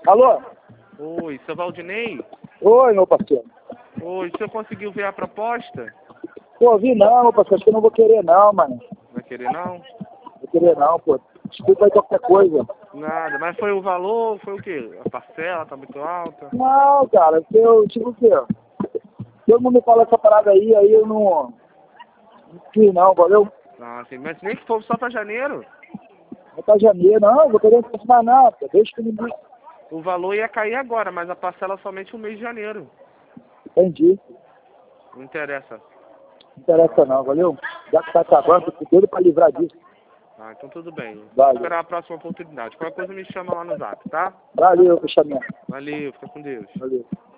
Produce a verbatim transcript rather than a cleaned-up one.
Alô? Oi, seu Valdinei? Oi, meu parceiro. Oi, o senhor conseguiu ver a proposta? Pô, vi não, meu parceiro. Acho que eu não vou querer não, mano. Vai querer não? Não vou querer não, pô. Desculpa aí qualquer coisa. Nada, mas foi o valor, foi o quê? A parcela tá muito alta? Não, cara. Eu, tipo o quê? Todo mundo me fala essa parada aí, aí eu não... Não quis não, valeu? Ah, assim, mas nem que for só pra janeiro. Vai pra janeiro. Não, vou querer não mais não, pô. Deixa que ninguém... O valor ia cair agora, mas a parcela somente no mês de janeiro. Entendi. Não interessa. Não interessa não, valeu? Já que tá acabando, tô doido pra livrar disso. Ah, então tudo bem. Vou Valeu. esperar a próxima oportunidade. Qualquer coisa me chama lá no zap, tá? Valeu, fechamento. Valeu, fica com Deus. Valeu.